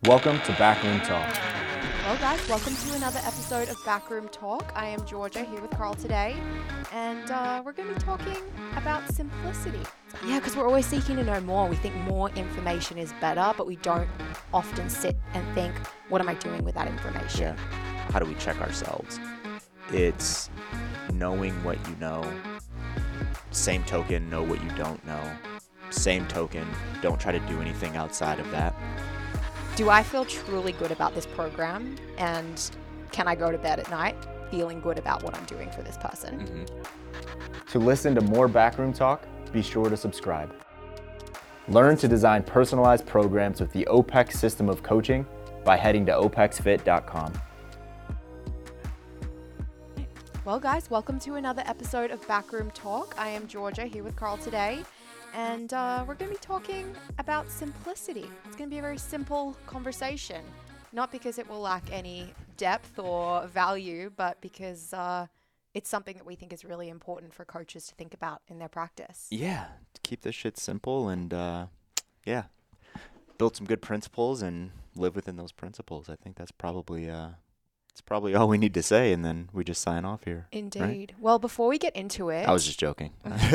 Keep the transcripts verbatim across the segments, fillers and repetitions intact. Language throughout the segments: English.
Welcome to Backroom Talk. Well, guys, welcome to another episode of Backroom Talk. I am Georgia here with Carl today, and uh, we're going to be talking about simplicity. Yeah, because we're always seeking to know more. We think more information is better, but we don't often sit and think, what am I doing with that information? Yeah. How do we check ourselves? It's knowing what you know. Same token, know what you don't know. Same token, don't try to do anything outside of that. Do I feel truly good about this program? And can I go to bed at night feeling good about what I'm doing for this person? Mm-hmm. To listen to more Backroom Talk, be sure to subscribe. Learn to design personalized programs with the O P E X system of coaching by heading to O P E X fit dot com. Well, guys, welcome to another episode of Backroom Talk. I am Georgia here with Carl today. And uh, we're going to be talking about simplicity. It's going to be a very simple conversation, not because it will lack any depth or value, but because uh, it's something that we think is really important for coaches to think about in their practice. Yeah, keep this shit simple and, uh, yeah, build some good principles and live within those principles. I think that's probably... Uh, It's probably all we need to say, and then we just sign off here. Indeed. Right? Well, before we get into it... I was just joking.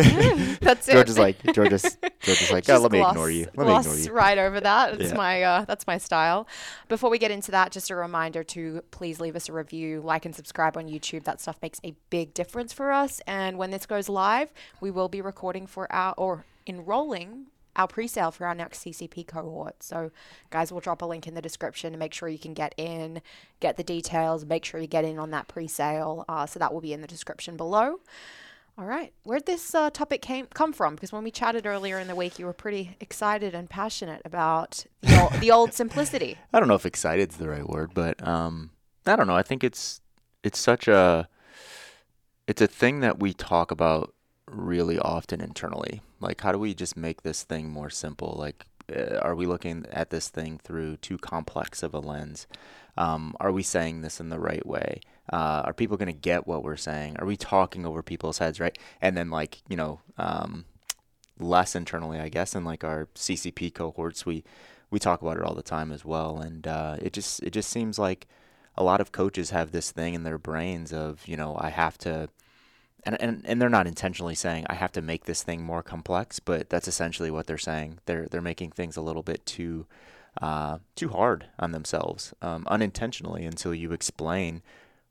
That's it. Georgia's like, Georgia's, Georgia's like, oh, Just let me gloss, ignore you. Let me gloss ignore you. right over that. It's Yeah. my uh, that's my style. Before we get into that, just a reminder to please leave us a review, like and subscribe on YouTube. That stuff makes a big difference for us. And when this goes live, we will be recording for our or enrolling our pre-sale for our next C C P cohort. So guys, we'll drop a link in the description to make sure you can get in, get the details, make sure you get in on that pre-sale. Uh, so that will be in the description below. All right. Where'd this uh, topic came come from? Because when we chatted earlier in the week, you were pretty excited and passionate about the old, the old simplicity. I don't know if excited's the right word, but um, I don't know. I think it's it's such a it's a thing that we talk about really often internally. Like, how do we just make this thing more simple? Like, uh, are we looking at this thing through too complex of a lens? Um, are we saying this in the right way? Uh, are people going to get what we're saying? Are we talking over people's heads, right? And then, like, you know, um, less internally, I guess, in like our C C P cohorts, we we talk about it all the time as well. And uh, it just it just seems like a lot of coaches have this thing in their brains of, you know, I have to. And, and and they're not intentionally saying I have to make this thing more complex, but that's essentially what they're saying. They're they're making things a little bit too uh, too hard on themselves, um, unintentionally, until you explain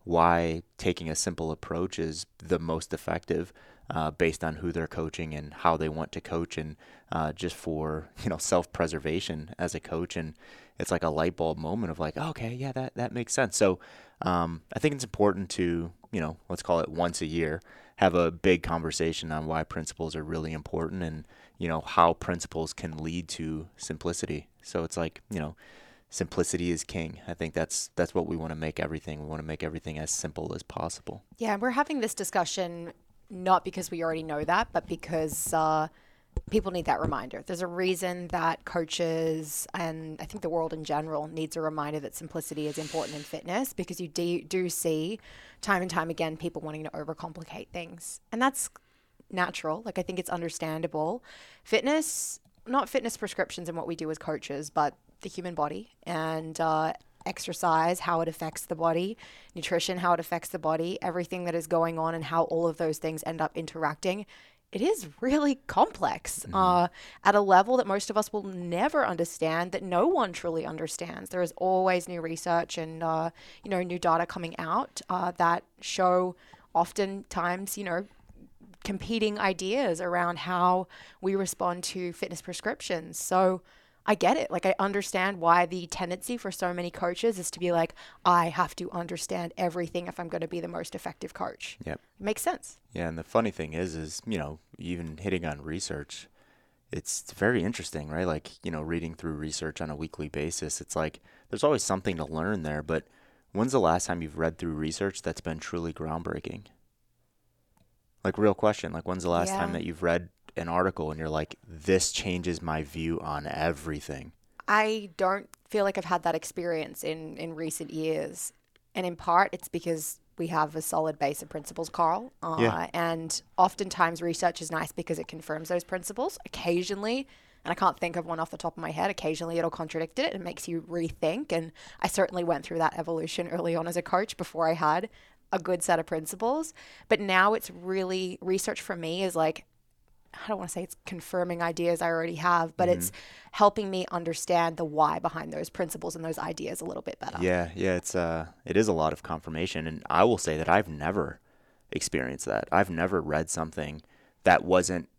why taking a simple approach is the most effective, uh, based on who they're coaching and how they want to coach, and uh, just for, you know, self-preservation as a coach. And it's like a light bulb moment of like, oh, okay, yeah, that that makes sense. So um, I think it's important to, you know, let's call it once a year, have a big conversation on why principles are really important and, you know, how principles can lead to simplicity. So it's like, you know, simplicity is king. I think that's that's what we want to make everything. We want to make everything as simple as possible. Yeah, we're having this discussion not because we already know that, but because uh, people need that reminder. There's a reason that coaches and I think the world in general needs a reminder that simplicity is important in fitness, because you do, do see time and time again people wanting to overcomplicate things. And that's natural. Like, I think it's understandable. Fitness, not fitness prescriptions and what we do as coaches, but the human body and uh, exercise, how it affects the body, nutrition, how it affects the body, everything that is going on and how all of those things end up interacting. It is really complex, mm-hmm. uh, at a level that most of us will never understand, that no one truly understands. There is always new research and, uh, you know, new data coming out uh, that show oftentimes, you know, competing ideas around how we respond to fitness prescriptions. So I get it. Like, I understand why the tendency for so many coaches is to be like, I have to understand everything if I'm going to be the most effective coach. Yep. It makes sense. Yeah. And the funny thing is, is, you know, even hitting on research, it's very interesting, right? Like, you know, reading through research on a weekly basis, it's like, there's always something to learn there. But when's the last time you've read through research that's been truly groundbreaking? Like, real question. Like, when's the last Yeah. time that you've read an article and you're like, this changes my view on everything? I don't feel like I've had that experience in, in recent years. And in part, it's because we have a solid base of principles, Carl. Uh, Yeah. And oftentimes research is nice because it confirms those principles. Occasionally, And I can't think of one off the top of my head. Occasionally it'll contradict it and makes you rethink. And I certainly went through that evolution early on as a coach before I had a good set of principles. But now it's really, research for me is like, I don't want to say it's confirming ideas I already have, but mm-hmm. it's helping me understand the why behind those principles and those ideas a little bit better. Yeah, yeah, it's uh, it is a lot of confirmation, and I will say that I've never experienced that. I've never read something that wasn't.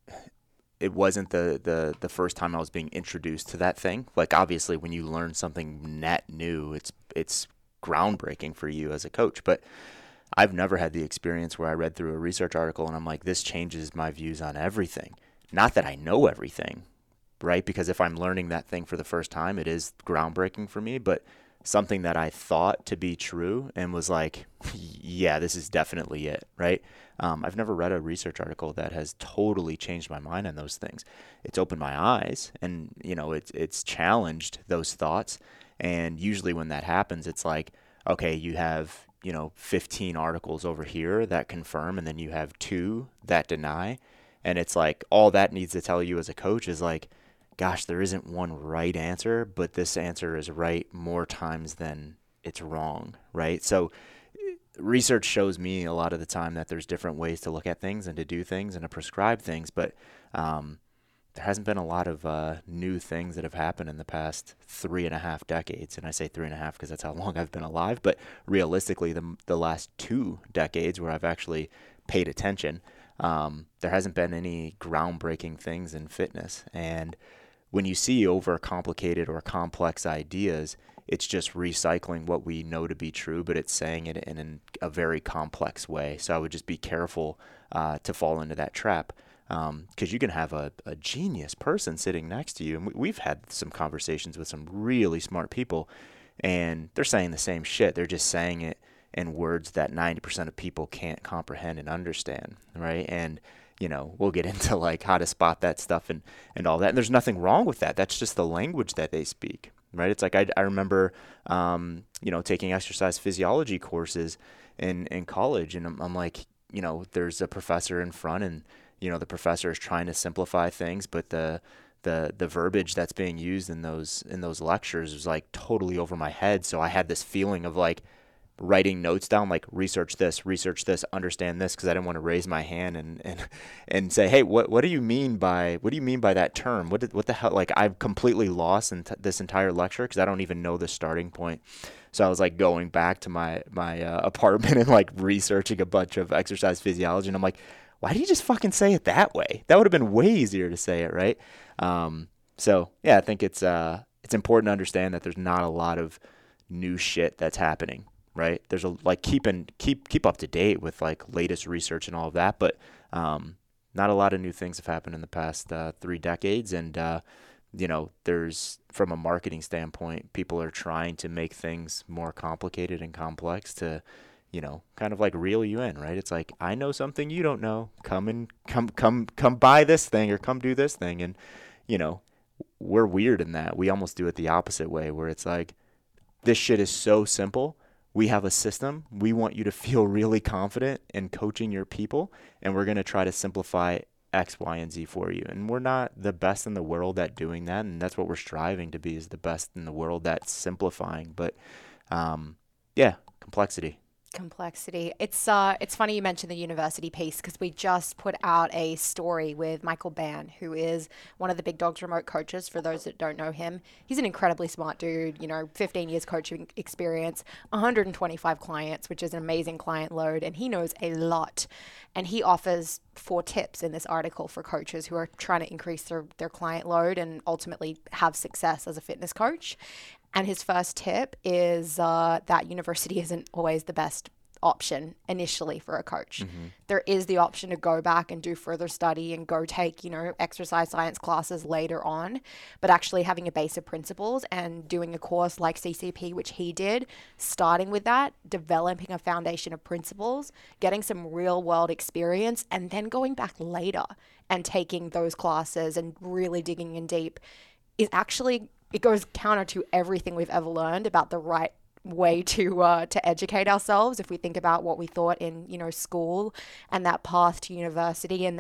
It wasn't the the the first time I was being introduced to that thing. Like obviously, when you learn something net new, it's it's groundbreaking for you as a coach, but I've never had the experience where I read through a research article and I'm like, this changes my views on everything. Not that I know everything, right? Because if I'm learning that thing for the first time, it is groundbreaking for me, but something that I thought to be true and was like, yeah, this is definitely it, right? Um, I've never read a research article that has totally changed my mind on those things. It's opened my eyes and, you know, it's, it's challenged those thoughts. And usually when that happens, it's like, okay, you have, you know, fifteen articles over here that confirm, and then you have two that deny. And it's like, all that needs to tell you as a coach is like, gosh, there isn't one right answer, but this answer is right more times than it's wrong, right? So research shows me a lot of the time that there's different ways to look at things and to do things and to prescribe things, but um, there hasn't been a lot of uh, new things that have happened in the past three and a half decades. And I say three and a half because that's how long I've been alive. But realistically, the the last two decades where I've actually paid attention, um, there hasn't been any groundbreaking things in fitness. And when you see overcomplicated or complex ideas, it's just recycling what we know to be true, but it's saying it in an, a very complex way. So I would just be careful uh, to fall into that trap. Because um, you can have a, a genius person sitting next to you. And we, we've had some conversations with some really smart people, and they're saying the same shit. They're just saying it in words that ninety percent of people can't comprehend and understand, right? And, you know, we'll get into like how to spot that stuff and, and all that. And there's nothing wrong with that. That's just the language that they speak, right? It's like I, I remember, um, you know, taking exercise physiology courses in, in college, and I'm, I'm like, you know, there's a professor in front, and you know, the professor is trying to simplify things, but the the the verbiage that's being used in those in those lectures was like totally over my head. So I had this feeling of like writing notes down, like research this, research this, understand this, because I didn't want to raise my hand and and and say, hey, what what do you mean by what do you mean by that term? What did, what the hell? Like I've completely lost in t- this entire lecture because I don't even know the starting point. So I was like going back to my my uh, apartment and like researching a bunch of exercise physiology, and I'm like, why did you just fucking say it that way? That would have been way easier to say it, right? Um, so yeah, I think it's uh, it's important to understand that there's not a lot of new shit that's happening, right? There's a like keep and keep keep up to date with like latest research and all of that, but um, not a lot of new things have happened in the past uh, three decades. And uh, you know, there's from a marketing standpoint, people are trying to make things more complicated and complex to, you know, kind of like reel you in, right? It's like, I know something you don't know. Come and come, come, come buy this thing or come do this thing. And, you know, we're weird in that. We almost do it the opposite way, where it's like, this shit is so simple. We have a system. We want you to feel really confident in coaching your people, and we're going to try to simplify X, Y, and Z for you. And we're not the best in the world at doing that. And that's what we're striving to be, is the best in the world at simplifying. But, um, yeah, complexity. Complexity. It's uh, it's funny you mentioned the university piece, because we just put out a story with Michael Ban, who is one of the Big Dogs remote coaches. For those that don't know him, he's an incredibly smart dude. You know, fifteen years coaching experience, one hundred twenty-five clients, which is an amazing client load, and he knows a lot. And he offers four tips in this article for coaches who are trying to increase their, their client load and ultimately have success as a fitness coach. And his first tip is uh, that university isn't always the best option initially for a coach. Mm-hmm. There is the option to go back and do further study and go take, you know, exercise science classes later on, but actually having a base of principles and doing a course like C C P, which he did, starting with that, developing a foundation of principles, getting some real world experience, and then going back later and taking those classes and really digging in deep is actually, it goes counter to everything we've ever learned about the right way to uh, to educate ourselves. If we think about what we thought in, you know, school and that path to university, and then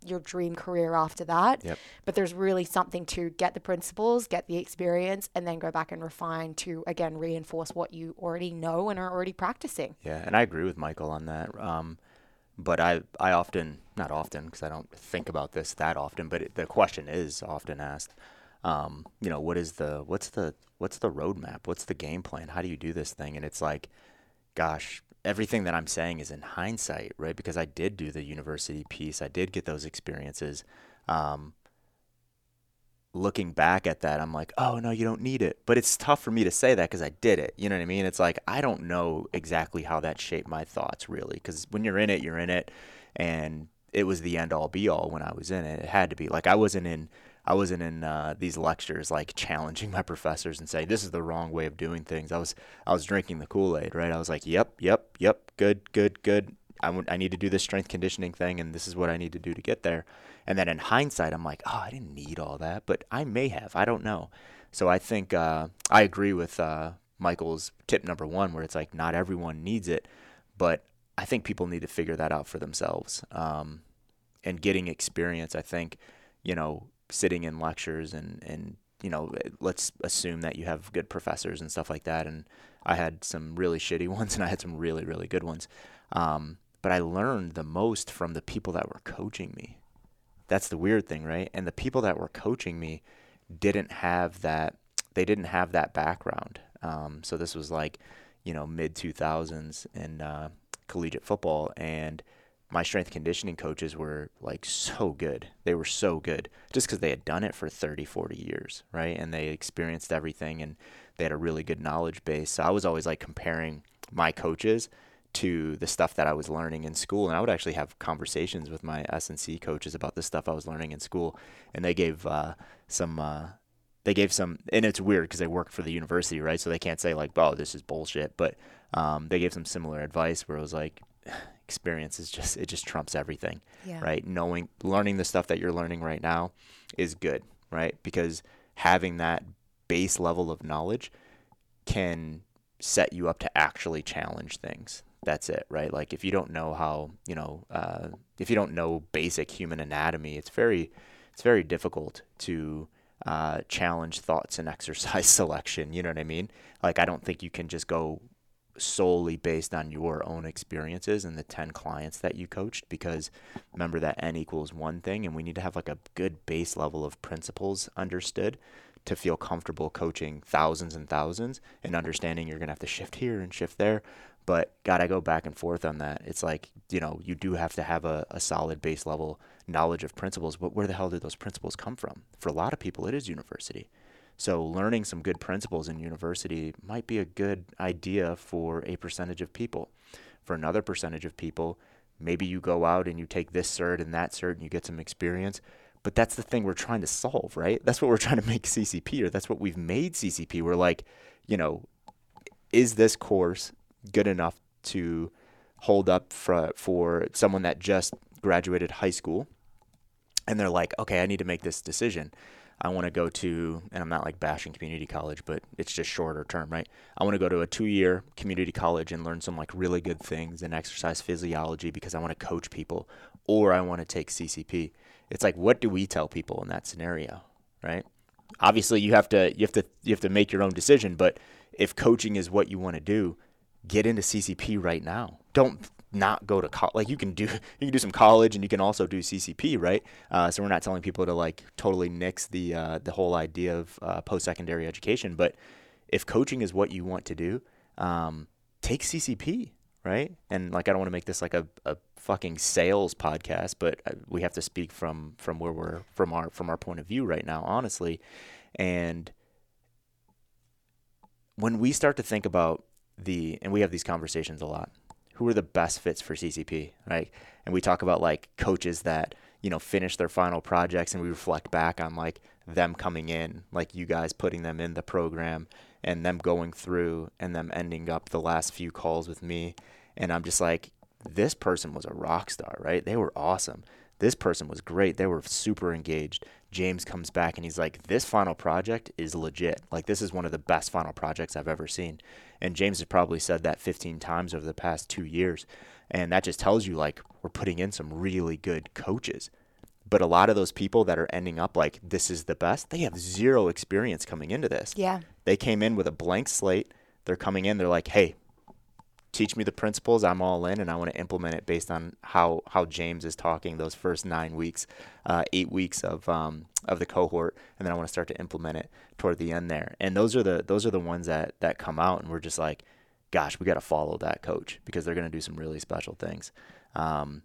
your dream career after that. Yep. But there's really something to get the principles, get the experience, and then go back and refine to, again, reinforce what you already know and are already practicing. Yeah, and I agree with Michael on that. Um, but I, I often, not often, because I don't think about this that often, but it, the question is often asked, um, you know, what is the, what's the, what's the roadmap? What's the game plan? How do you do this thing? And it's like, gosh, everything that I'm saying is in hindsight, right? Because I did do the university piece. I did get those experiences. Um, looking back at that, I'm like, oh, no, you don't need it. But it's tough for me to say that because I did it. You know what I mean? It's like, I don't know exactly how that shaped my thoughts, really. Because when you're in it, you're in it. And it was the end all be all when I was in it. It had to be. Like, I wasn't in I wasn't in uh, these lectures like challenging my professors and saying this is the wrong way of doing things. I was I was drinking the Kool-Aid, right? I was like, yep, yep, yep, good, good, good. I, w- I need to do this strength conditioning thing, and this is what I need to do to get there. And then in hindsight, I'm like, oh, I didn't need all that, but I may have. I don't know. So I think uh, I agree with uh, Michael's tip number one, where it's like not everyone needs it, but I think people need to figure that out for themselves. Um, and getting experience, I think, you know, sitting in lectures and, and, you know, let's assume that you have good professors and stuff like that. And I had some really shitty ones and I had some really, really good ones. Um, but I learned the most from the people that were coaching me. That's the weird thing, right? And the people that were coaching me didn't have that, they didn't have that background. Um, so this was like, you know, mid two thousands in uh, collegiate football, and my strength conditioning coaches were like so good. They were so good just because they had done it for thirty, forty years, right? And they experienced everything and they had a really good knowledge base. So I was always like comparing my coaches to the stuff that I was learning in school. And I would actually have conversations with my S and C coaches about the stuff I was learning in school. And they gave uh, some, uh, they gave some, and it's weird because they work for the university, right? So they can't say like, oh, this is bullshit. But um, they gave some similar advice where it was like, experience is just, it just trumps everything, Yeah. right? Knowing, learning the stuff that you're learning right now is good, right? Because having that base level of knowledge can set you up to actually challenge things. That's it, right? Like if you don't know how, you know, uh, if you don't know basic human anatomy, it's very, it's very difficult to uh, challenge thoughts and exercise selection. You know what I mean? Like I don't think you can just go solely based on your own experiences and the ten clients that you coached, because remember that N equals one thing, and we need to have like a good base level of principles understood to feel comfortable coaching thousands and thousands and understanding you're going to have to shift here and shift there. But God, I go back and forth on that. It's like, you know, you do have to have a, a solid base level knowledge of principles, but where the hell did those principles come from? For a lot of people, it is university. So learning some good principles in university might be a good idea for a percentage of people. For another percentage of people, maybe you go out and you take this cert and that cert and you get some experience. But that's the thing we're trying to solve, right? That's what we're trying to make C C P, or that's what we've made C C P. We're like, you know, is this course good enough to hold up for, for someone that just graduated high school? And they're like, okay, I need to make this decision. I want to go to, and I'm not like bashing community college, but it's just shorter term, right? I want to go to a two-year community college and learn some like really good things in exercise physiology because I want to coach people, or I want to take C C P. It's like, what do we tell people in that scenario, right? Obviously, you have to you have to you have to make your own decision. But if coaching is what you want to do, get into C C P right now. Don't not go to college. Like you can do you can do some college and you can also do C C P, right? Uh, so we're not telling people to like totally nix the uh, the whole idea of uh, post-secondary education. But if coaching is what you want to do, um, take C C P, right? And like I don't want to make this like a, a fucking sales podcast, but we have to speak from from where we're from our from our point of view right now, honestly. And when we start to think about the, and we have these conversations a lot, who are the best fits for C C P, right? And we talk about like coaches that, you know, finish their final projects, and we reflect back on like them coming in, like you guys putting them in the program and them going through and them ending up the last few calls with me. And I'm just like, this person was a rock star, right? They were awesome. This person was great. They were super engaged. James comes back and he's like, this final project is legit. Like, this is one of the best final projects I've ever seen. And James has probably said that fifteen times over the past two years. And that just tells you, like, we're putting in some really good coaches. But a lot of those people that are ending up like, this is the best, they have zero experience coming into this. Yeah. They came in with a blank slate. They're coming in, they're like, hey, teach me the principles. I'm all in, and I want to implement it based on how, how James is talking those first nine weeks, uh, eight weeks of um, of the cohort, and then I want to start to implement it toward the end there. And those are the those are the ones that that come out, and we're just like, gosh, we got to follow that coach because they're going to do some really special things. Um,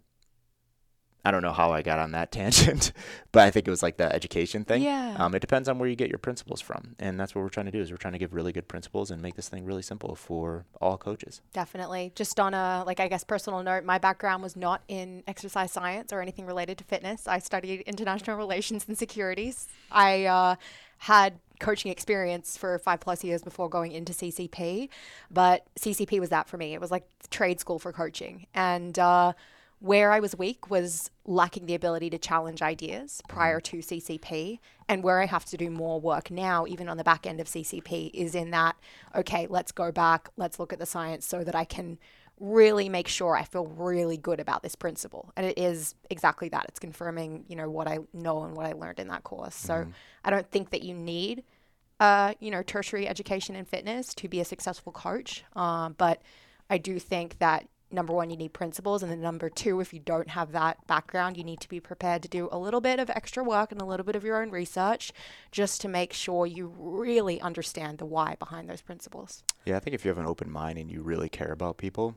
I don't know how I got on that tangent, but I think it was like the education thing. Yeah. Um, it depends on where you get your principles from. And that's what we're trying to do is we're trying to give really good principles and make this thing really simple for all coaches. Definitely. Just on a, like, I guess, personal note, my background was not in exercise science or anything related to fitness. I studied international relations and securities. I uh, had coaching experience for five plus years before going into C C P, but C C P was that for me. It was like trade school for coaching. And, uh, where I was weak was lacking the ability to challenge ideas prior to C C P, and where I have to do more work now, even on the back end of C C P, is in that, okay, let's go back, let's look at the science so that I can really make sure I feel really good about this principle. And it is exactly that. It's confirming, you know, what I know and what I learned in that course. So mm-hmm. I don't think that you need, uh, you know, tertiary education in fitness to be a successful coach. Uh, but I do think that number one, you need principles. And then number two, if you don't have that background, you need to be prepared to do a little bit of extra work and a little bit of your own research just to make sure you really understand the why behind those principles. Yeah, I think if you have an open mind and you really care about people,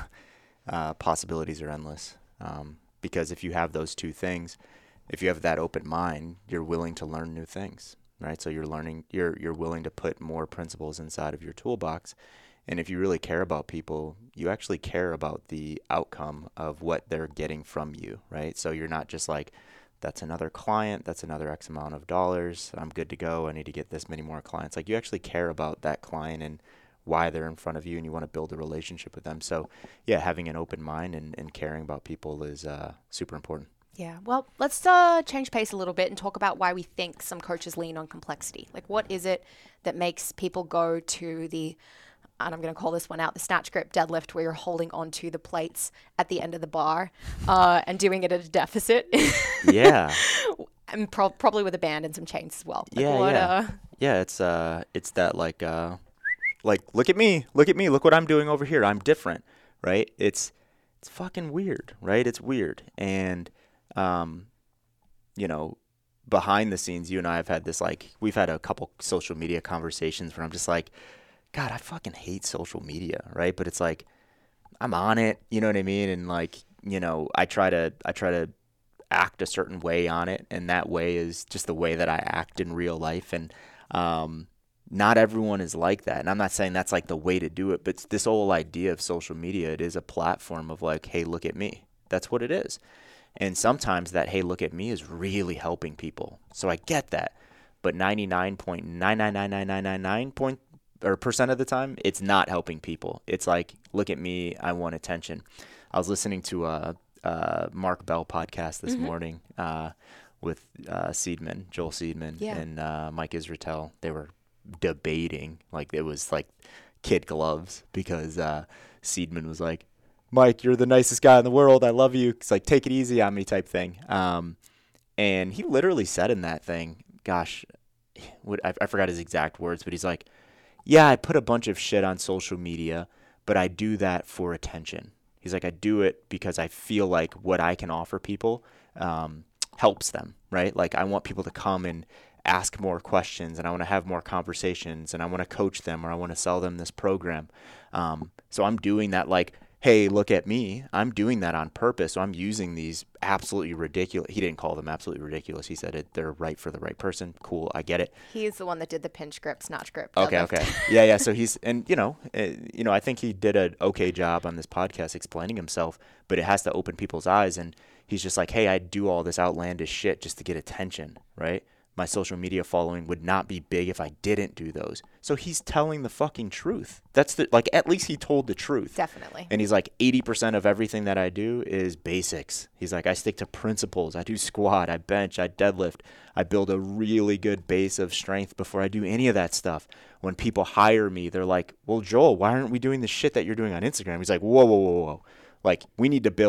uh, possibilities are endless. Um, because if you have those two things, if you have that open mind, you're willing to learn new things, right? So you're learning, you're you're willing to put more principles inside of your toolbox. And if you really care about people, you actually care about the outcome of what they're getting from you, right? So you're not just like, that's another client, that's another X amount of dollars, I'm good to go, I need to get this many more clients. Like you actually care about that client and why they're in front of you, and you want to build a relationship with them. So yeah, having an open mind and, and caring about people is uh, super important. Yeah, well, let's uh, change pace a little bit and talk about why we think some coaches lean on complexity. Like what is it that makes people go to the, and I'm going to call this one out, the snatch grip deadlift where you're holding onto the plates at the end of the bar uh, and doing it at a deficit. Yeah. And pro- probably with a band and some chains as well. Like yeah, what, yeah. Uh... Yeah, it's uh, it's that like, uh, like, look at me, look at me, look what I'm doing over here. I'm different, right? It's, it's fucking weird, right? It's weird. And, um, you know, behind the scenes, you and I have had this, like, we've had a couple social media conversations where I'm just like, God, I fucking hate social media, right? But it's like, I'm on it, you know what I mean? And like, you know, I try to, I try to act a certain way on it. And that way is just the way that I act in real life. And, um, not everyone is like that. And I'm not saying that's like the way to do it, but this whole idea of social media, it is a platform of like, hey, look at me. That's what it is. And sometimes that, hey, look at me is really helping people. So I get that. But ninety-nine point nine nine nine nine nine nine nine point or percent of the time, it's not helping people. It's like, look at me, I want attention. I was listening to a, a Mark Bell podcast this mm-hmm. morning uh, with uh, Seidman, Joel Seidman, yeah. and uh, Mike Israetel. They were debating, like it was like kid gloves, because uh, Seidman was like, Mike, you're the nicest guy in the world. I love you. It's like, take it easy on me type thing. Um, and he literally said in that thing, gosh, what, I, I forgot his exact words, but he's like, yeah, I put a bunch of shit on social media, but I do that for attention. He's like, I do it because I feel like what I can offer people um, helps them, right? Like I want people to come and ask more questions, and I want to have more conversations, and I want to coach them, or I want to sell them this program. Um, so I'm doing that like, hey, look at me. I'm doing that on purpose. So I'm using these absolutely ridiculous. He didn't call them absolutely ridiculous. He said it, they're right for the right person. Cool. I get it. He's the one that did the pinch grip, snatch grip. Okay. deadlift. Okay. Yeah. Yeah. So he's, and you know, uh, you know, I think he did an okay job on this podcast explaining himself, but it has to open people's eyes. And he's just like, hey, I do all this outlandish shit just to get attention. Right. My social media following would not be big if I didn't do those. So he's telling the fucking truth. That's the, like, at least he told the truth. Definitely. And he's like, eighty percent of everything that I do is basics. He's like, I stick to principles. I do squat, I bench, I deadlift. I build a really good base of strength before I do any of that stuff. When people hire me, they're like, well, Joel, why aren't we doing the shit that you're doing on Instagram? He's like, whoa, whoa, whoa, whoa. Like, we need to build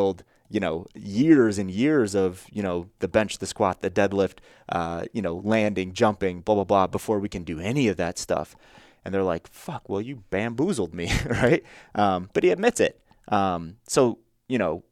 you know, years and years of, you know, the bench, the squat, the deadlift, uh, you know, landing, jumping, blah, blah, blah, before we can do any of that stuff. And they're like, fuck, well, you bamboozled me, right? Um, but he admits it. Um, so, you know,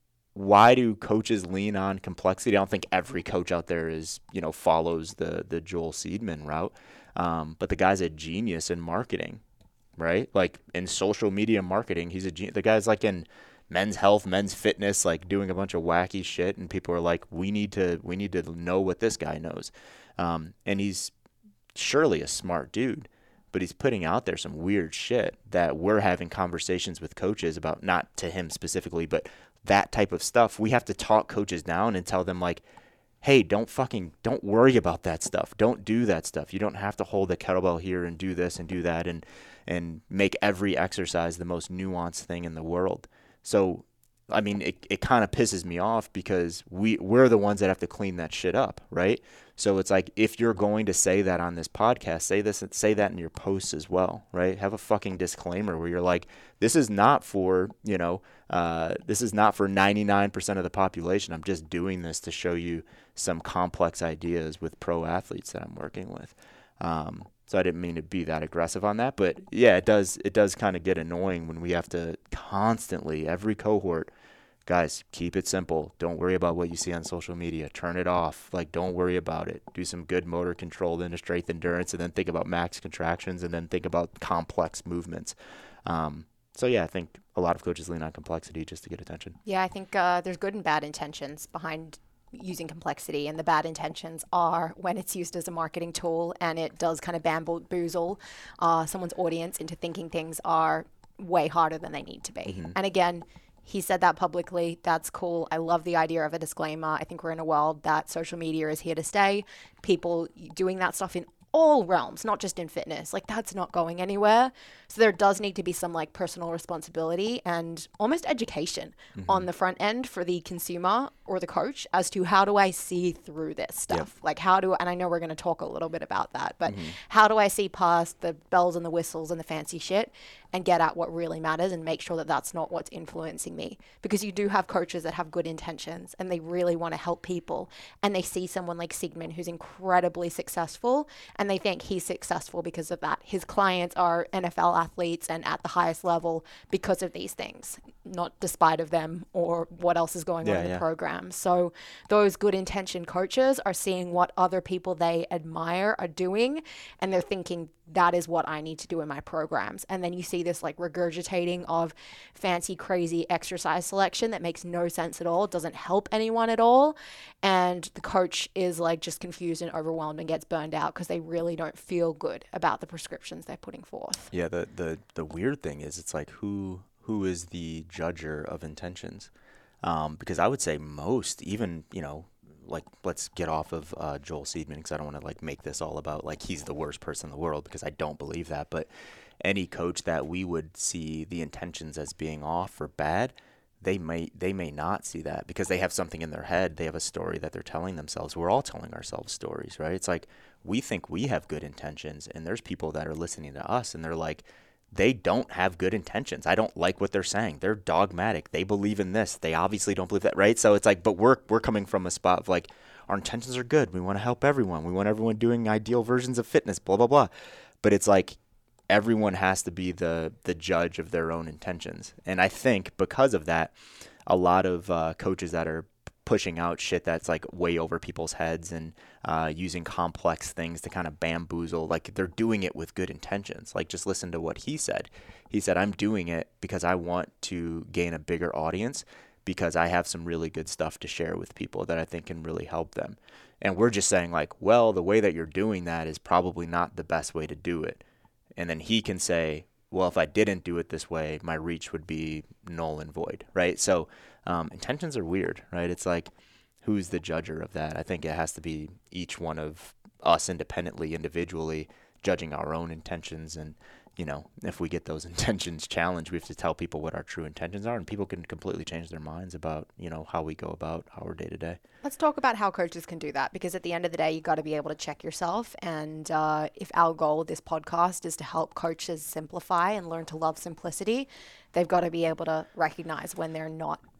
why do coaches lean on complexity? I don't think every coach out there is, you know, follows the the Joel Seedman route. Um, but the guy's a genius in marketing, right? Like in social media marketing, he's a genius. The guy's like in men's health, men's fitness, like doing a bunch of wacky shit. And people are like, we need to, we need to know what this guy knows. Um, and he's surely a smart dude, but he's putting out there some weird shit that we're having conversations with coaches about, not to him specifically, but that type of stuff. We have to talk coaches down and tell them like, hey, don't fucking, don't worry about that stuff. Don't do that stuff. You don't have to hold a kettlebell here and do this and do that and, and make every exercise the most nuanced thing in the world. So, I mean, it, it kind of pisses me off because we, we're the ones that have to clean that shit up, right? So it's like, if you're going to say that on this podcast, say this, say that in your posts as well, right? Have a fucking disclaimer where you're like, this is not for, you know, uh, this is not for ninety-nine percent of the population. I'm just doing this to show you some complex ideas with pro athletes that I'm working with. Um, so I didn't mean to be that aggressive on that, but yeah, it does, it does kind of get annoying when we have to constantly, every cohort, guys, keep it simple. Don't worry about what you see on social media. Turn it off. Like, don't worry about it. Do some good motor control into strength endurance, and then think about max contractions, and then think about complex movements. Um, so yeah, I think a lot of coaches lean on complexity just to get attention. Yeah, I think uh, there's good and bad intentions behind using complexity, and the bad intentions are when it's used as a marketing tool and it does kind of bamboozle uh, someone's audience into thinking things are way harder than they need to be. Mm-hmm. And again, he said that publicly. That's cool. I love the idea of a disclaimer. I think we're in a world that social media is here to stay. People doing that stuff in all realms, not just in fitness. Like, that's not going anywhere. So there does need to be some like personal responsibility and almost education mm-hmm. on the front end for the consumer or the coach as to how do I see through this stuff? Yep. Like how do, and I know we're going to talk a little bit about that, but mm-hmm. how do I see past the bells and the whistles and the fancy shit and get at what really matters and make sure that that's not what's influencing me? Because you do have coaches that have good intentions and they really want to help people, and they see someone like Seedman who's incredibly successful and they think he's successful because of that. His clients are N F L athletes and at the highest level because of these things, not despite of them or what else is going yeah, on in yeah. the program. So those good intentioned coaches are seeing what other people they admire are doing, and they're thinking, that is what I need to do in my programs. And then you see this like regurgitating of fancy, crazy exercise selection that makes no sense at all, doesn't help anyone at all. And the coach is like just confused and overwhelmed and gets burned out because they really don't feel good about the prescriptions they're putting forth. Yeah, the, the, the weird thing is it's like who who is the judger of intentions? Um, because I would say most, even, you know, like, let's get off of uh, Joel Seedman because I don't want to like make this all about like he's the worst person in the world, because I don't believe that. But any coach that we would see the intentions as being off or bad, they may they may not see that because they have something in their head. They have a story that they're telling themselves. We're all telling ourselves stories, right? It's like we think we have good intentions, and there's people that are listening to us and they're like, they don't have good intentions. I don't like what they're saying. They're dogmatic. They believe in this. They obviously don't believe that, right? So it's like, but we're we're coming from a spot of like, our intentions are good. We want to help everyone. We want everyone doing ideal versions of fitness, blah, blah, blah. But it's like everyone has to be the the judge of their own intentions. And I think because of that, a lot of uh, coaches that are pushing out shit that's like way over people's heads and uh, using complex things to kind of bamboozle, like they're doing it with good intentions. Like, just listen to what he said. He said, I'm doing it because I want to gain a bigger audience, because I have some really good stuff to share with people that I think can really help them. And we're just saying like, well, the way that you're doing that is probably not the best way to do it. And then he can say, well, if I didn't do it this way, my reach would be null and void, right? So um, intentions are weird, right? It's like, who's the judger of that? I think it has to be each one of us independently, individually, judging our own intentions. And, you know, if we get those intentions challenged, we have to tell people what our true intentions are, and people can completely change their minds about, you know, how we go about our day to day. Let's talk about how coaches can do that, because at the end of the day, you got to be able to check yourself. And uh, if our goal with this podcast is to help coaches simplify and learn to love simplicity, they've got to be able to recognize when they're not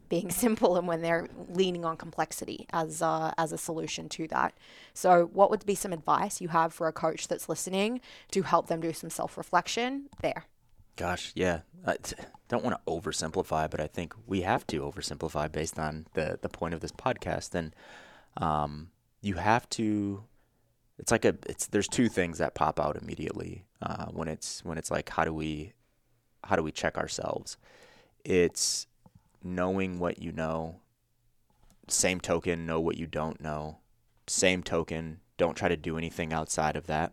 being simple and when they're leaning on complexity as uh, as a solution to that. So what would be some advice you have for a coach that's listening to help them do some self-reflection there? Gosh, yeah. I t- don't want to oversimplify, but I think we have to oversimplify based on the, the point of this podcast. And um, you have to, it's like a, it's, there's two things that pop out immediately uh, when it's, when it's like, how do we, how do we check ourselves? It's knowing what you know. Same token, know what you don't know. Same token, don't try to do anything outside of that.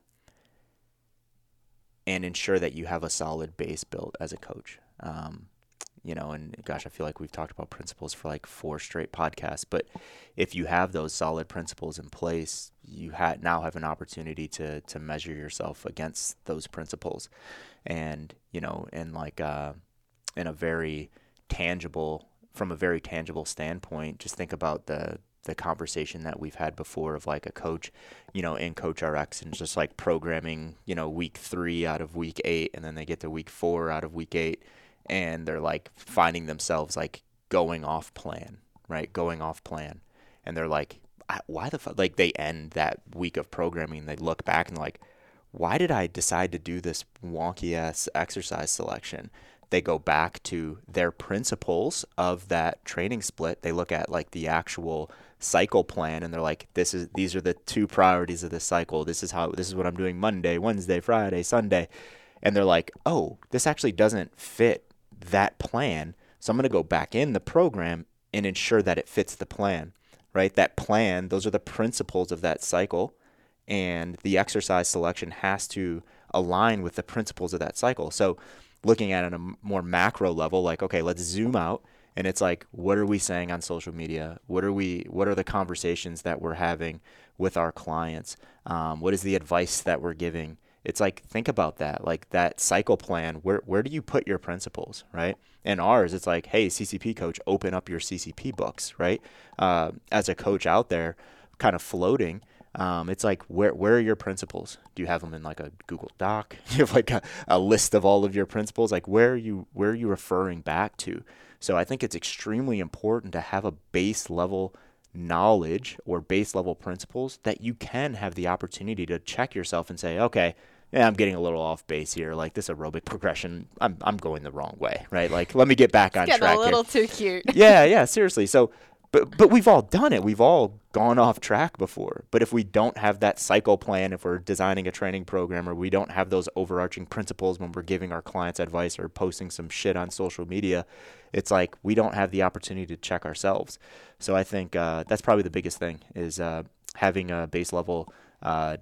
And ensure that you have a solid base built as a coach. Um, you know, and gosh, I feel like we've talked about principles for like four straight podcasts. But if you have those solid principles in place, you ha- now have an opportunity to to measure yourself against those principles. And, you know, and like uh, in a very tangible, from a very tangible standpoint, just think about the the conversation that we've had before of like a coach, you know, in Coach R X and just like programming, you know, week three out of week eight, and then they get to week four out of week eight, and they're like finding themselves like going off plan, right? Going off plan. And they're like, why the fuck? Like they end that week of programming, they look back and like, why did I decide to do this wonky ass exercise selection? They go back to their principles of that training split. They look at like the actual cycle plan and they're like, this is, these are the two priorities of this cycle. This is how, this is what I'm doing Monday, Wednesday, Friday, Sunday. And they're like, oh, this actually doesn't fit that plan. So I'm going to go back in the program and ensure that it fits the plan, right? That plan, those are the principles of that cycle. And the exercise selection has to align with the principles of that cycle. So looking at it on a more macro level, like, okay, let's zoom out. And it's like, what are we saying on social media? What are we, what are the conversations that we're having with our clients? Um, what is the advice that we're giving? It's like, think about that, like that cycle plan, where, where do you put your principles, right? And ours, it's like, hey, C C P coach, open up your C C P books, right? Uh, as a coach out there kind of floating, Um, it's like, where where are your principles? Do you have them in like a Google Doc? Do you have like a, a list of all of your principles? Like, where are you where are you referring back to? So I think it's extremely important to have a base level knowledge or base level principles that you can have the opportunity to check yourself and say, okay, yeah, I'm getting a little off base here. Like this aerobic progression, I'm I'm going the wrong way, right? Like, let me get back on Getting track a little here. too cute. Yeah, yeah, seriously. So. But but we've all done it. We've all gone off track before. But if we don't have that cycle plan, if we're designing a training program, or we don't have those overarching principles when we're giving our clients advice or posting some shit on social media, it's like we don't have the opportunity to check ourselves. So I think uh, that's probably the biggest thing is uh, having a base level, uh,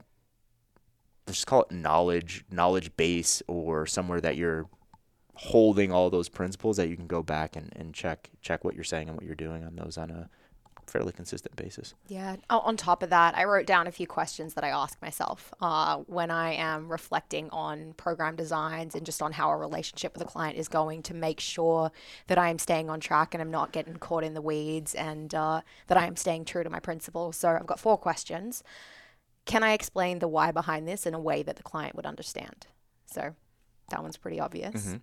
let's just call it knowledge, knowledge base, or somewhere that you're holding all those principles that you can go back and, and check check what you're saying and what you're doing on those on a fairly consistent basis. Yeah. Oh, on top of that, I wrote down a few questions that I ask myself uh, when I am reflecting on program designs and just on how a relationship with a client is going, to make sure that I am staying on track and I'm not getting caught in the weeds, and uh, that I am staying true to my principles. So I've got four questions. Can I explain the why behind this in a way that the client would understand? So that one's pretty obvious. Mm-hmm.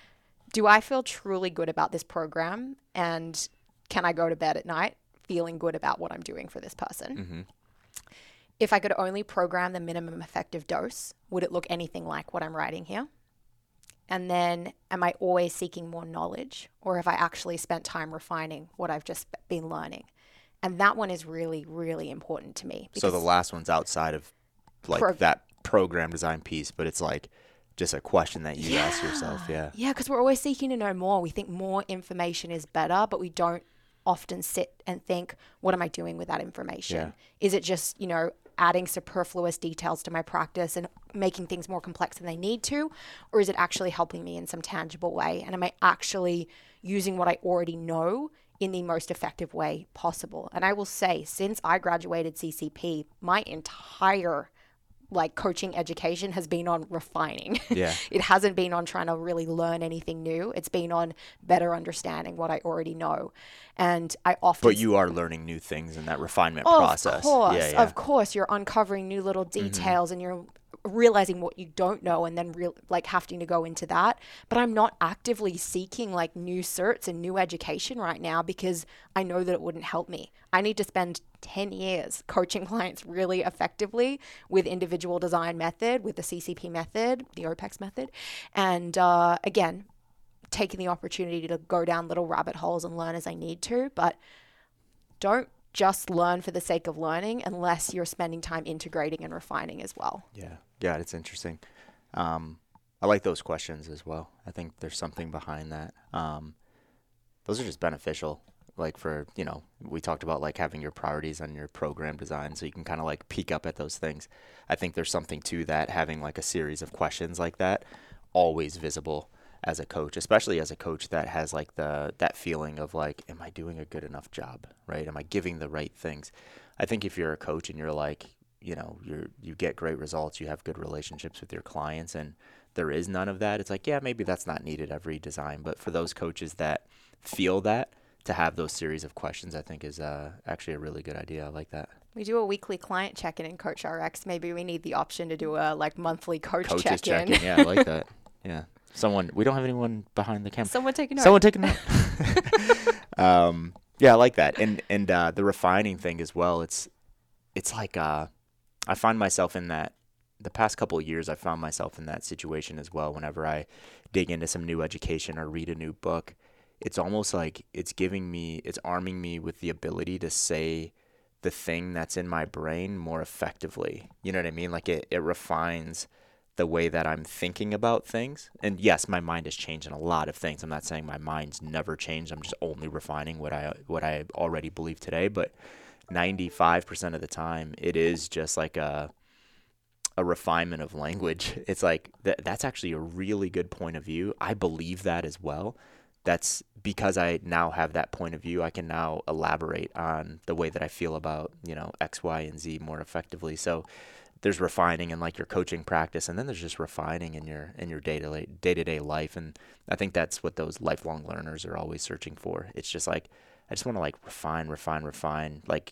Do I feel truly good about this program? And can I go to bed at night feeling good about what I'm doing for this person? Mm-hmm. If I could only program the minimum effective dose, would it look anything like what I'm writing here? And then, am I always seeking more knowledge, or have I actually spent time refining what I've just been learning? And that one is really, really important to me. So the last one's outside of like pro- that program design piece, but it's like just a question that you yeah. ask yourself. Yeah. Yeah, because we're always seeking to know more. We think more information is better, but we don't often sit and think, what am I doing with that information? Yeah. Is it just, you know, adding superfluous details to my practice and making things more complex than they need to? Or is it actually helping me in some tangible way? And am I actually using what I already know in the most effective way possible? And I will say, since I graduated C C P, my entire like coaching education has been on refining. Yeah. It hasn't been on trying to really learn anything new. It's been on better understanding what I already know. And I often... But you are learning new things in that refinement oh, process. Of course, yeah, yeah. of course. You're uncovering new little details, mm-hmm. and you're realizing what you don't know and then real like having to go into that. But I'm not actively seeking like new certs and new education right now because I know that it wouldn't help me. I need to spend ten years coaching clients really effectively with individual design method, with the C C P method, the O P E X method. And uh, again, taking the opportunity to go down little rabbit holes and learn as I need to, but don't just learn for the sake of learning unless you're spending time integrating and refining as well. Yeah. Yeah, it's interesting. Um, I like those questions as well. I think there's something behind that. Um, those are just beneficial. Like for, you know, we talked about like having your priorities on your program design so you can kind of like peek up at those things. I think there's something to that, having like a series of questions like that, always visible as a coach, especially as a coach that has like the that feeling of like, am I doing a good enough job, right? Am I giving the right things? I think if you're a coach and you're like, you know, you're you get great results, you have good relationships with your clients, and there is none of that, it's like, yeah, maybe that's not needed every design. But for those coaches that feel that, to have those series of questions, I think is uh, actually a really good idea. I like that. We do a weekly client check-in in Coach R X. Maybe we need the option to do a like monthly coach Coaches check-in. check-in. Yeah, I like that. Yeah. Someone, we don't have anyone behind the camera. Someone take a note. Someone take a note. um, yeah, I like that. And and uh, the refining thing as well. It's it's like uh, I find myself in that. The past couple of years, I found myself in that situation as well. Whenever I dig into some new education or read a new book, it's almost like it's giving me, it's arming me with the ability to say the thing that's in my brain more effectively. You know what I mean? Like it, it refines the way that I'm thinking about things. And yes, my mind has changed in a lot of things. I'm not saying my mind's never changed. I'm just only refining what I what I already believe today. But ninety-five percent of the time, it is just like a a refinement of language. It's like th- that's actually a really good point of view. I believe that as well. That's because I now have that point of view. I can now elaborate on the way that I feel about, you know, X, Y, and Z more effectively. So there's refining in like your coaching practice, and then there's just refining in your in your day-to-day day-to-day life. And I think that's what those lifelong learners are always searching for. It's just like, I just want to like refine, refine, refine, like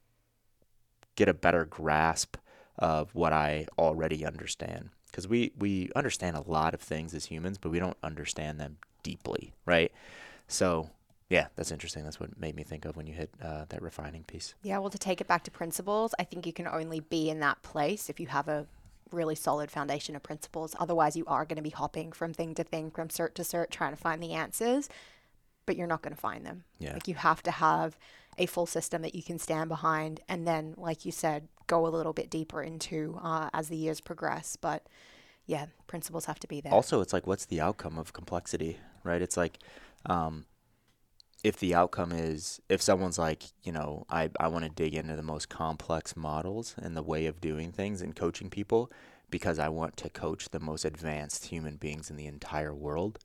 get a better grasp of what I already understand. Because we, we understand a lot of things as humans, but we don't understand them deeply, right? So yeah, that's interesting. That's what made me think of when you hit uh, that refining piece. Yeah, well, to take it back to principles, I think you can only be in that place if you have a really solid foundation of principles. Otherwise, you are going to be hopping from thing to thing, from cert to cert, trying to find the answers, but you're not going to find them. Yeah. Like you have to have a full system that you can stand behind, and then, like you said, go a little bit deeper into uh, as the years progress. But yeah, principles have to be there. Also, it's like, what's the outcome of complexity, right? It's like, um, if the outcome is, if someone's like, you know, I, I want to dig into the most complex models and the way of doing things and coaching people because I want to coach the most advanced human beings in the entire world.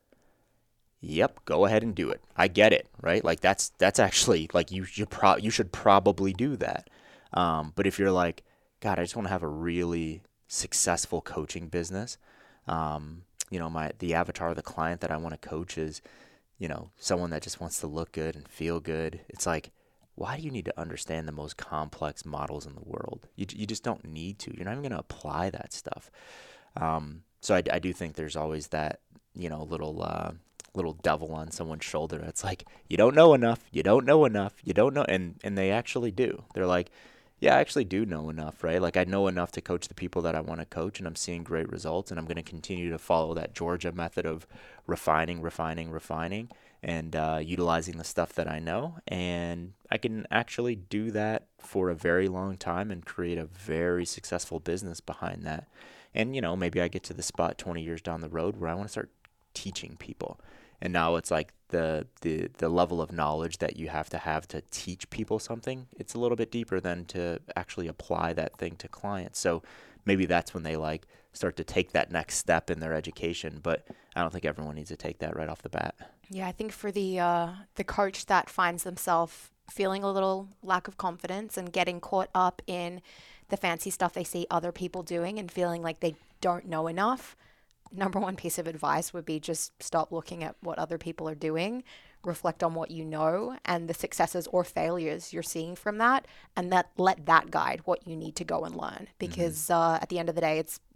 Yep, go ahead and do it. I get it, right? Like that's that's actually like you you pro you should probably do that. Um, but if you're like, God, I just want to have a really successful coaching business. Um, you know, my the avatar of the client that I want to coach is, you know, someone that just wants to look good and feel good. It's like, why do you need to understand the most complex models in the world? You you just don't need to. You're not even going to apply that stuff. Um, so I, I do think there's always that, you know, little uh, little devil on someone's shoulder. It's like, you don't know enough. You don't know enough. You don't know. And, and they actually do. They're like, yeah, I actually do know enough, right? Like I know enough to coach the people that I want to coach, and I'm seeing great results, and I'm going to continue to follow that Georgia method of refining, refining, refining, and uh, utilizing the stuff that I know. And I can actually do that for a very long time and create a very successful business behind that. And, you know, maybe I get to the spot twenty years down the road where I want to start teaching people. And now it's like the, the the level of knowledge that you have to have to teach people something, it's a little bit deeper than to actually apply that thing to clients. So maybe that's when they like start to take that next step in their education. But I don't think everyone needs to take that right off the bat. Yeah, I think for the uh, the coach that finds themselves feeling a little lack of confidence and getting caught up in the fancy stuff they see other people doing and feeling like they don't know enough, number one piece of advice would be just stop looking at what other people are doing, reflect on what you know and the successes or failures you're seeing from that, and that let that guide what you need to go and learn. Because mm-hmm. uh, at the end of the day, it's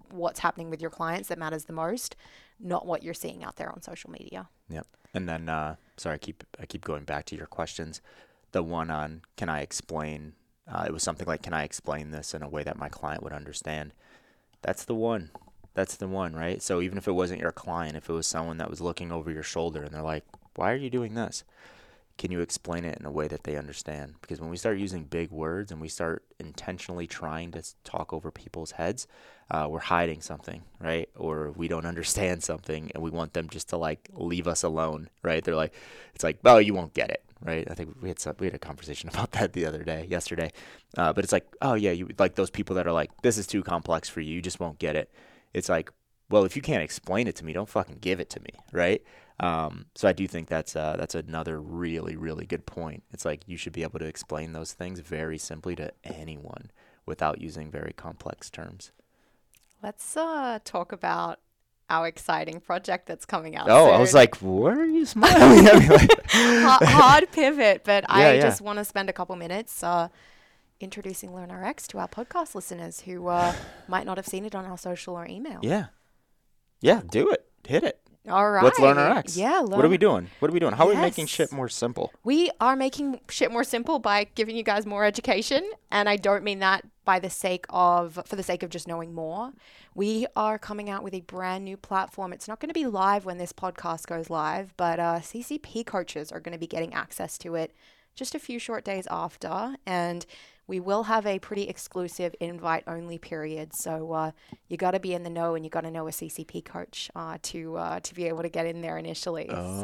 what's happening with your clients that matters the most, not what you're seeing out there on social media. Yep. And then, uh, sorry, I keep I keep going back to your questions. The one on, can I explain? Uh, it was something like, can I explain this in a way that my client would understand? That's the one. That's the one, right? So even if it wasn't your client, if it was someone that was looking over your shoulder and they're like, why are you doing this? Can you explain it in a way that they understand? Because when we start using big words and we start intentionally trying to talk over people's heads, uh, we're hiding something, right? Or we don't understand something and we want them just to like leave us alone, right? They're like, it's like, oh, you won't get it, right? I think we had some, we had a conversation about that the other day, yesterday. Uh, but it's like, oh yeah, you like those people that are like, this is too complex for you, you just won't get it. It's like, well, if you can't explain it to me, don't fucking give it to me, right? Um, so I do think that's uh, that's another really, really good point. It's like you should be able to explain those things very simply to anyone without using very complex terms. Let's uh, talk about our exciting project that's coming out Oh, soon. I was like, what are you smiling at me like? hard, hard pivot, but Yeah, I yeah. just want to spend a couple minutes uh, introducing LearnerX to our podcast listeners who uh, might not have seen it on our social or email. Yeah. Yeah, do it. Hit it. All right. What's LearnerX? Yeah. What are we doing? What are we doing? How are we making Yes. shit more simple? We are making shit more simple by giving you guys more education. And I don't mean that by the sake of, for the sake of just knowing more. We are coming out with a brand new platform. It's not going to be live when this podcast goes live, but uh, C C P coaches are going to be getting access to it just a few short days after. And we will have a pretty exclusive invite-only period. So uh, you got to be in the know and you got to know a C C P coach uh, to uh, to be able to get in there initially. Oh,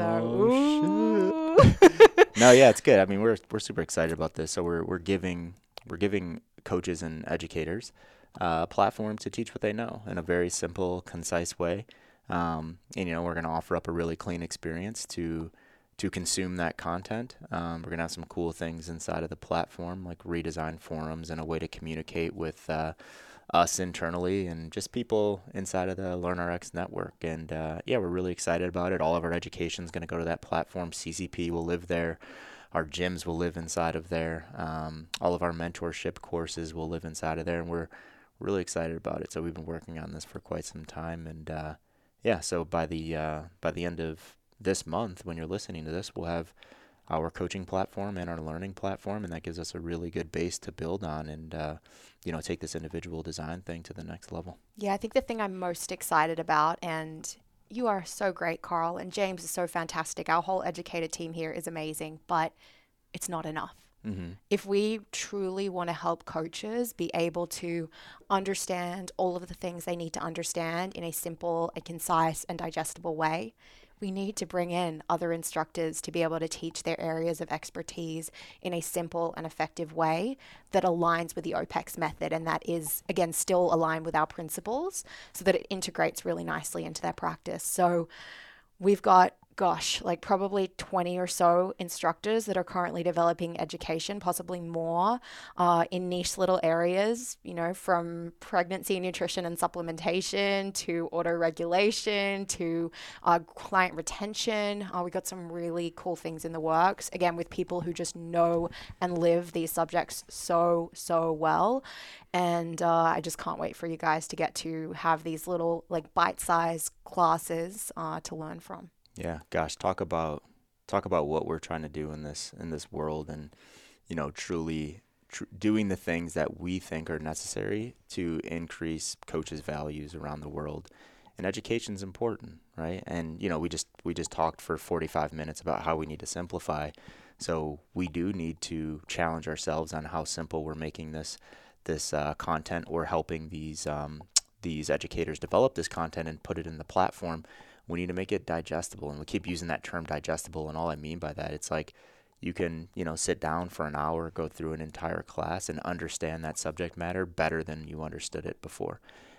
so, shit. No, yeah, it's good. I mean, we're we're super excited about this. So we're we're giving we're giving coaches and educators uh, a platform to teach what they know in a very simple, concise way. Um, and you know, we're going to offer up a really clean experience to to consume that content. Um, we're going to have some cool things inside of the platform, like redesigned forums and a way to communicate with uh, us internally and just people inside of the LearnerX network. And uh, yeah, we're really excited about it. All of our education is going to go to that platform. C C P will live there. Our gyms will live inside of there. Um, all of our mentorship courses will live inside of there. And we're really excited about it. So we've been working on this for quite some time. And uh, yeah, so by the uh, by the end of this month, when you're listening to this, we'll have our coaching platform and our learning platform, and that gives us a really good base to build on and, uh, you know, take this individual design thing to the next level. yeah, I think the thing I'm most excited about, and you are so great, Carl, and James is so fantastic. Our whole educator team here is amazing, but it's not enough. Mm-hmm. If we truly want to help coaches be able to understand all of the things they need to understand in a simple, a concise, and digestible way, we need to bring in other instructors to be able to teach their areas of expertise in a simple and effective way that aligns with the O P E X method, and that is, again, still aligned with our principles so that it integrates really nicely into their practice. So we've got, gosh, like probably twenty or so instructors that are currently developing education, possibly more, uh, in niche little areas, you know, from pregnancy, nutrition and supplementation to auto-regulation to uh, client retention. Uh, we got some really cool things in the works, again, with people who just know and live these subjects so, so well. And uh, I just can't wait for you guys to get to have these little like bite-sized classes uh, to learn from. Yeah, gosh, talk about talk about what we're trying to do in this in this world, and you know, truly tr- doing the things that we think are necessary to increase coaches' values around the world. And education's important, right? And you know, we just we just talked for forty-five minutes about how we need to simplify. So we do need to challenge ourselves on how simple we're making this this uh, content, or helping these um, these educators develop this content and put it in the platform. We need to make it digestible, and we keep using that term digestible. And all I mean by that, it's like you can, you know, sit down for an hour, go through an entire class and understand that subject matter better than you understood it before.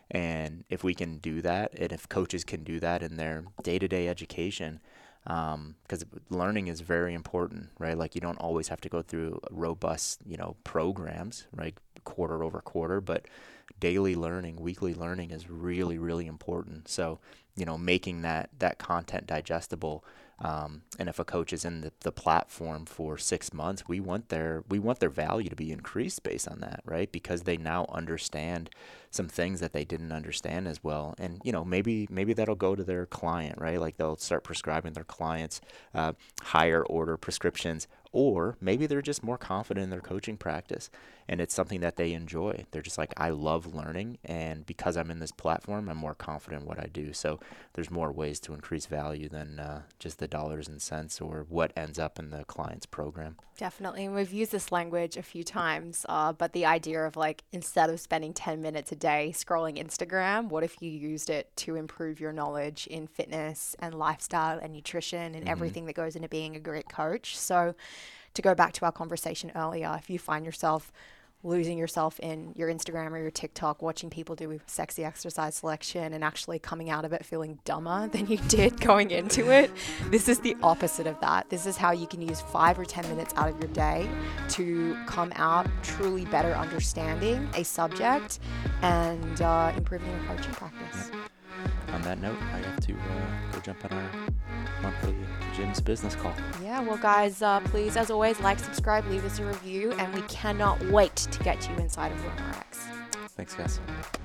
And if we can do that, and if coaches can do that in their day-to-day education, um, because learning is very important, right? Like you don't always have to go through robust, you know, programs, right? Quarter over quarter, but daily learning, weekly learning is really, really important. So, you know, making that, that content digestible. Um, and if a coach is in the, the platform for six months, we want their we want their value to be increased based on that, right? Because they now understand some things that they didn't understand as well. And, you know, maybe maybe that'll go to their client, right? Like they'll start prescribing their clients uh, higher order prescriptions, or maybe they're just more confident in their coaching practice and it's something that they enjoy. They're just like, I love learning, and because I'm in this platform, I'm more confident in what I do. So there's more ways to increase value than uh, just the dollars and cents or what ends up in the client's program. Definitely. And we've used this language a few times, uh, but the idea of like, instead of spending ten minutes a day scrolling Instagram, what if you used it to improve your knowledge in fitness and lifestyle and nutrition and mm-hmm. everything that goes into being a great coach? So to go back to our conversation earlier, if you find yourself losing yourself in your Instagram or your TikTok, watching people do sexy exercise selection and actually coming out of it feeling dumber than you did going into it, this is the opposite of that. This is how you can use five or ten minutes out of your day to come out truly better understanding a subject and uh, improving your coaching practice. Yep. On that note, I have to uh, go jump on our monthly Jim's business call. Yeah, well, guys, uh, please, as always, like, subscribe, leave us a review, and we cannot wait to get you inside of RoomRx. Thanks, guys.